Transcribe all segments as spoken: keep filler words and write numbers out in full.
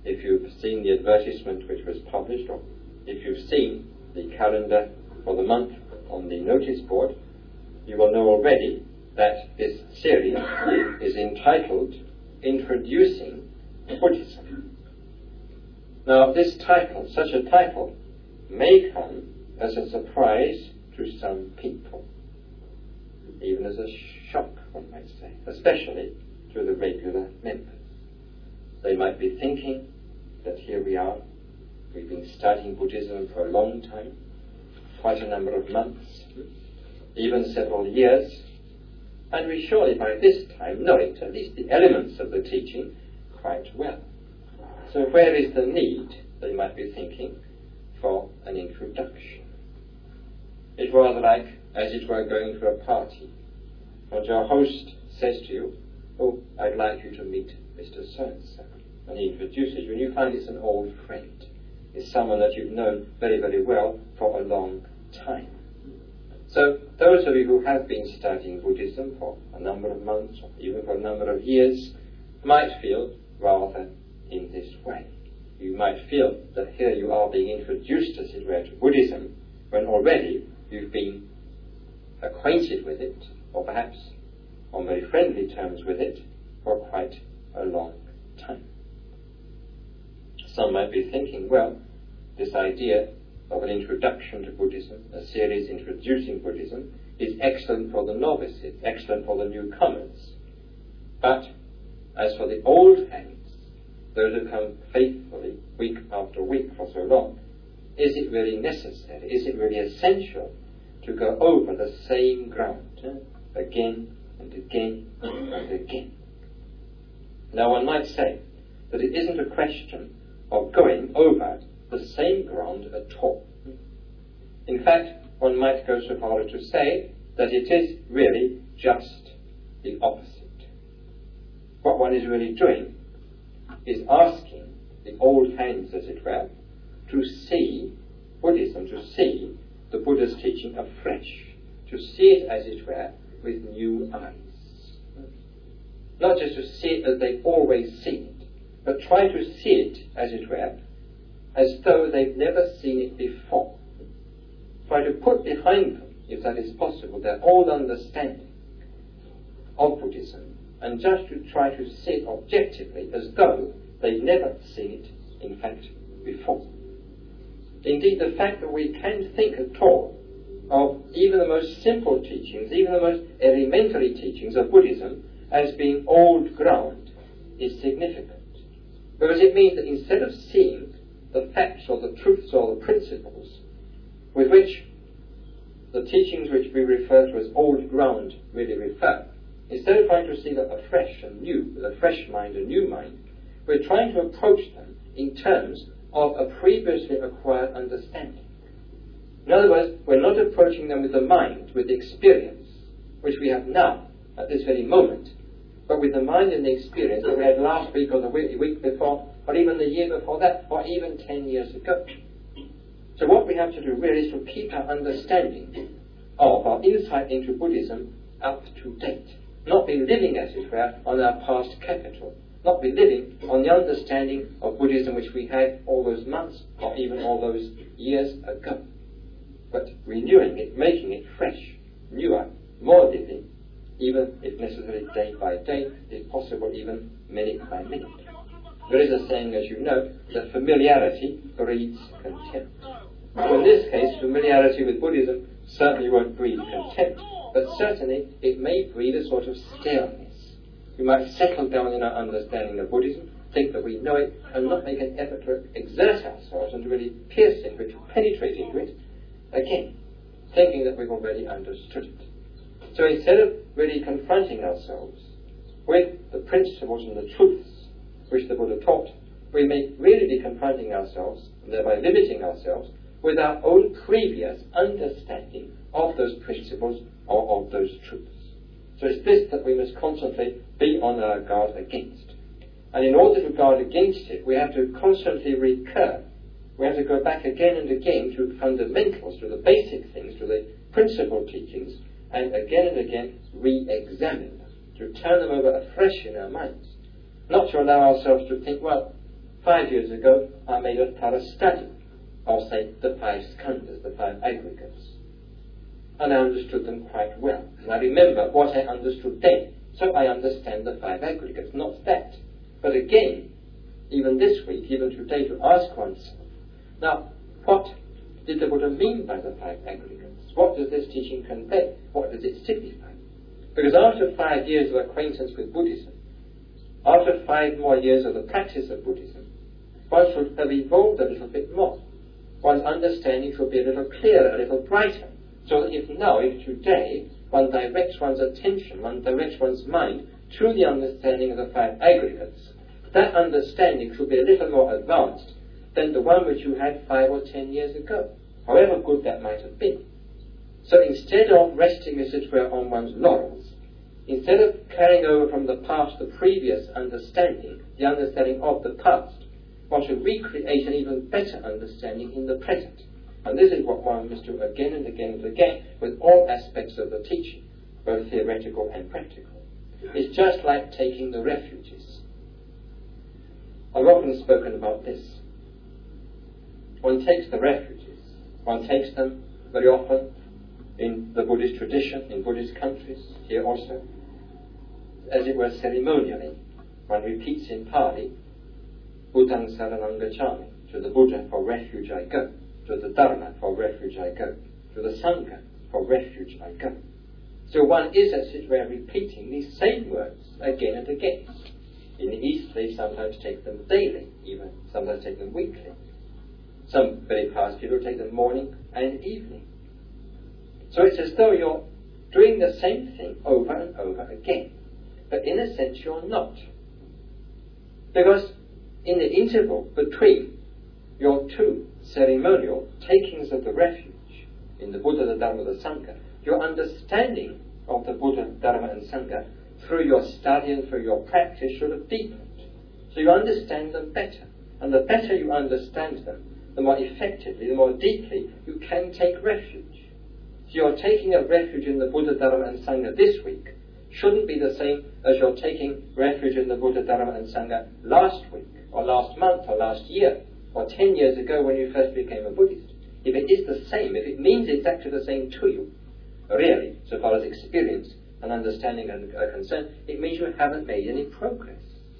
if you've seen the advertisement which was published, or if you've seen the calendar for the month on the notice board, you will know already that this series is entitled Introducing Buddhism. Now, this title, such a title, may come as a surprise to some people, even as a shock, one might say, especially to the regular members. They might be thinking that here we are, we've been studying Buddhism for a long time, quite a number of months, even several years, and we surely by this time know it, at least the elements of the teaching, quite well. So where is the need, they might be thinking, for an introduction? It's rather like, as it were, going to a party, and your host says to you, "Oh, I'd like you to meet Mister So-and-so," and he introduces you, and you find it's an old friend. It's someone that you've known very, very well for a long time. So those of you who have been studying Buddhism for a number of months, or even for a number of years, might feel rather in this way. You might feel that here you are being introduced, as it were, to Buddhism, when already you've been acquainted with it, or perhaps on very friendly terms with it, for quite a long time. Some might be thinking, well, this idea of an introduction to Buddhism, a series introducing Buddhism, is excellent for the novices, excellent for the newcomers. But as for the old hands, those who come faithfully week after week for so long, is it really necessary, is it really essential to go over the same ground eh? again and again and again? Now one might say that it isn't a question of going over the same ground at all. In fact, one might go so far as to say that it is really just the opposite. What one is really doing is asking the old hands, as it were, to see Buddhism, to see the Buddha's teaching afresh, to see it, as it were, with new eyes. Not just to see it as they've always seen it, but try to see it, as it were, as though they've never seen it before. Try to put behind them, if that is possible, their old understanding of Buddhism, and just to try to see it objectively as though they've never seen it, in fact, before. Indeed, the fact that we can think at all of even the most simple teachings, even the most elementary teachings of Buddhism as being old ground is significant. Because it means that instead of seeing the facts or the truths or the principles with which the teachings which we refer to as old ground really refer, instead of trying to see them afresh and new, with a fresh mind, a new mind, we're trying to approach them in terms of a previously acquired understanding. In other words, we're not approaching them with the mind, with the experience, which we have now, at this very moment, but with the mind and the experience that we had last week or the week, week before, or even the year before that, or even ten years ago. So what we have to do really is to keep our understanding of our insight into Buddhism up to date. Not be living, as it were, on our past capital. Not be living on the understanding of Buddhism which we had all those months, or even all those years ago. But renewing it, making it fresh, newer, more living, even if necessary day by day, if possible even minute by minute. There is a saying, as you know, that familiarity breeds contempt. So in this case, familiarity with Buddhism certainly won't breed contempt, but certainly it may breed a sort of staleness. We might settle down in our understanding of Buddhism, think that we know it, and not make an effort to exert ourselves and to really pierce into it, to penetrate into it, again, thinking that we've already understood it. So instead of really confronting ourselves with the principles and the truths which the Buddha taught, we may really be confronting ourselves, and thereby limiting ourselves, with our own previous understanding of those principles or of those truths. So it's this that we must constantly be on our guard against. And in order to guard against it, we have to constantly recur. We have to go back again and again to fundamentals, to the basic things, to the principal teachings, and again and again re-examine them, to turn them over afresh in our minds. Not to allow ourselves to think, well, five years ago, I made a thorough study of, say, the five skandhas, the five aggregates. And I understood them quite well. And I remember what I understood then. So I understand the five aggregates, not that. But again, even this week, even today, to ask oneself, now, what did the Buddha mean by the five aggregates? What does this teaching convey? What does it signify? Because after five years of acquaintance with Buddhism, after five more years of the practice of Buddhism, one should have evolved a little bit more. One's understanding should be a little clearer, a little brighter, so that if now, if today, one directs one's attention, one directs one's mind to the understanding of the five aggregates, that understanding should be a little more advanced than the one which you had five or ten years ago, however good that might have been. So instead of resting, as it were, on one's laurels, instead of carrying over from the past the previous understanding, the understanding of the past, one should recreate an even better understanding in the present. And this is what one must do again and again and again with all aspects of the teaching, both theoretical and practical. It's just like taking the refuges. I've often spoken about this. One takes the refuges, one takes them very often in the Buddhist tradition, in Buddhist countries, here also, as it were ceremonially. One repeats in Pali, Buddhang Saranang Gacchami, to the Buddha for refuge I go, to the Dharma for refuge I go, to the Sangha for refuge I go. So one is, as it were, repeating these same words again and again. In the East, they sometimes take them daily, even sometimes take them weekly. Some very pious people take them morning and evening. So it's as though you're doing the same thing over and over again. But in a sense, you're not. Because in the interval between your two ceremonial takings of the refuge, in the Buddha, the Dharma, the Sangha, your understanding of the Buddha, Dharma and Sangha through your study and through your practice should have deepened. So you understand them better. And the better you understand them, the more effectively, the more deeply you can take refuge. So your taking of refuge in the Buddha, Dharma and Sangha this week shouldn't be the same as your taking refuge in the Buddha, Dharma and Sangha last week, or last month, or last year, or ten years ago when you first became a Buddhist. If it is the same, if it means exactly the same to you, really, so far as experience and understanding are concerned, it means you haven't made any progress.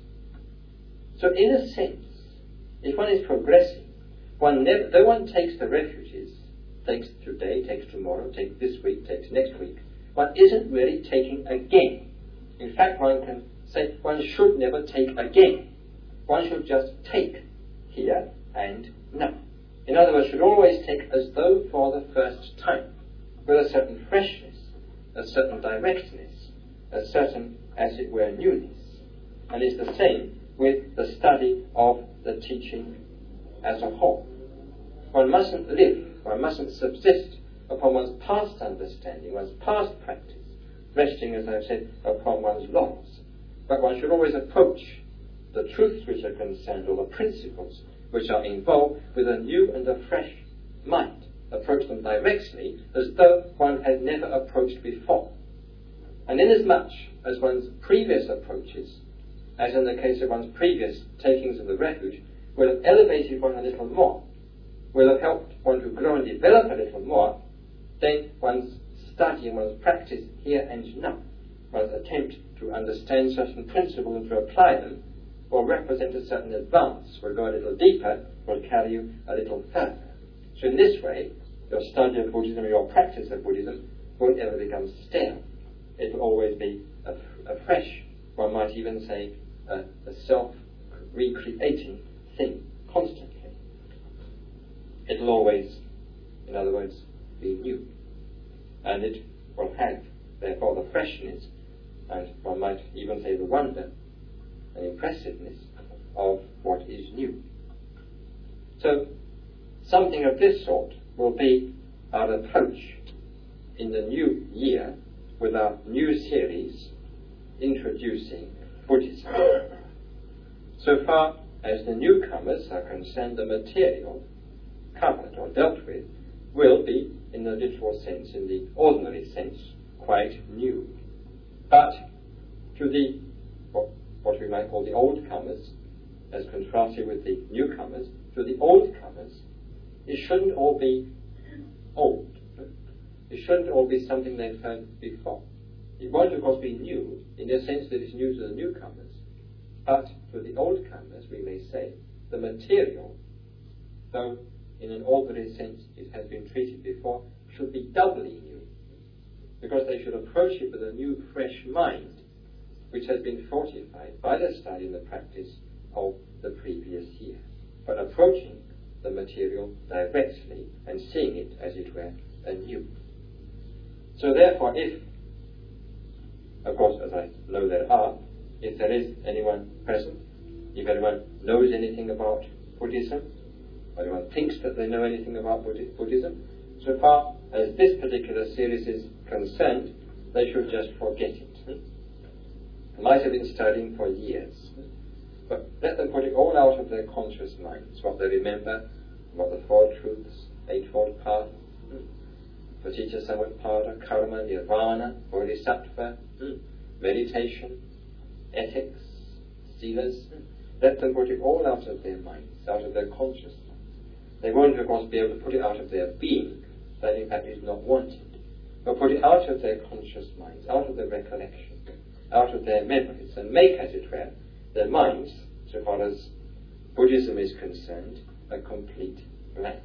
So in a sense, if one is progressing, one never, though one takes the refuges, takes today, takes tomorrow, takes this week, takes next week, one isn't really taking again. In fact, one can say one should never take again. One should just take here and now. In other words, should always take as though for the first time, with a certain freshness, a certain directness, a certain, as it were, newness. And it's the same with the study of the teaching as a whole. One mustn't live, one mustn't subsist upon one's past understanding, one's past practice, resting, as I've said, upon one's laws. But one should always approach the truths which are concerned, or the principles which are involved, with a new and a fresh mind. Approach them directly as though one had never approached before. And inasmuch as one's previous approaches, as in the case of one's previous takings of the refuge, will have elevated one a little more, will have helped one to grow and develop a little more, then one's study and one's practice here and now, one's attempt to understand certain principles and to apply them, will represent a certain advance, will go a little deeper, will carry you a little further. So in this way, your study of Buddhism or your practice of Buddhism won't ever become stale. It will always be a, a fresh, one might even say, a, a self-recreating thing, constantly. It will always, in other words, be new. And it will have, therefore, the freshness, and one might even say the wonder and impressiveness of what is new. So, something of this sort will be our approach in the new year with our new series introducing Buddhism. So far as the newcomers are concerned, the material covered or dealt with will be, in the literal sense, in the ordinary sense, quite new. But to the what, what we might call the old comers, as contrasted with the newcomers, to the old comers, it shouldn't all be old. It shouldn't all be something they've heard before. It won't, of course, be new in the sense that it's new to the newcomers, but to the old comers, we may say, the material, though in an ordinary sense it has been treated before, should be doubly new, because they should approach it with a new, fresh mind, which has been fortified by the study and the practice of the previous year, but approaching the material directly and seeing it, as it were, anew. So therefore, if, of course, as I know there are, if there is anyone present, if anyone knows anything about Buddhism, or anyone thinks that they know anything about Buddhism, so far as this particular series is concerned, they should just forget it. They might have been studying for years, but let them put it all out of their conscious minds, what they remember about the Four Truths, Eightfold Path, Paticca Samutpada, Karma, Nirvana, Bodhisattva, meditation, ethics, silas. Let them put it all out of their minds, out of their consciousness. They won't, of course, be able to put it out of their being, that in fact is not wanted, but put it out of their conscious minds, out of their recollection, out of their memories, and make, as it were, their minds, so far as Buddhism is concerned, a complete blank.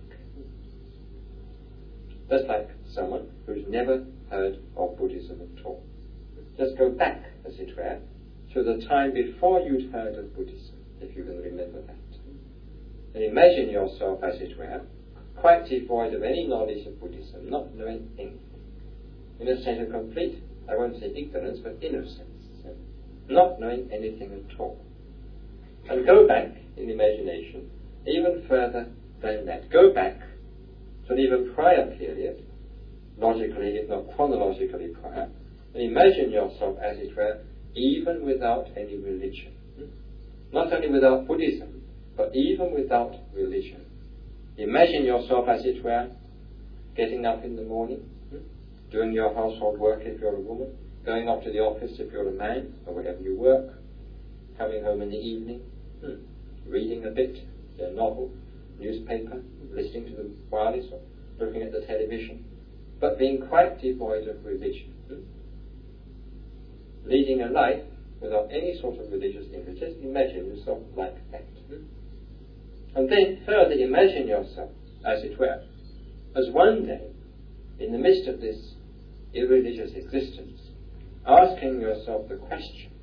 Just like someone who's never heard of Buddhism at all. Just go back, as it were, to the time before you'd heard of Buddhism, if you can remember that. And imagine yourself, as it were, quite devoid of any knowledge of Buddhism, not knowing anything. In a state of complete, I won't say ignorance, but innocence. Not knowing anything at all. And go back, in imagination, even further than that. Go back to an even prior period, logically, if not chronologically prior, and imagine yourself, as it were, even without any religion. Not only without Buddhism, but even without religion. Imagine yourself, as it were, getting up in the morning, doing your household work if you're a woman, going up to the office if you're a man, or wherever you work, coming home in the evening, reading a bit, a novel, newspaper, listening to the wireless, or looking at the television, but being quite devoid of religion. Leading a life without any sort of religious impetus. Imagine yourself like that. And then further imagine yourself, as it were, as one day, in the midst of this irreligious existence, asking yourself the question,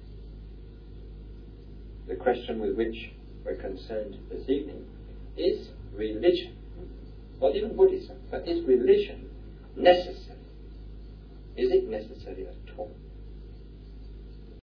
the question with which we're concerned this evening, is religion, not even Buddhism, but is religion necessary? Is it necessary at all?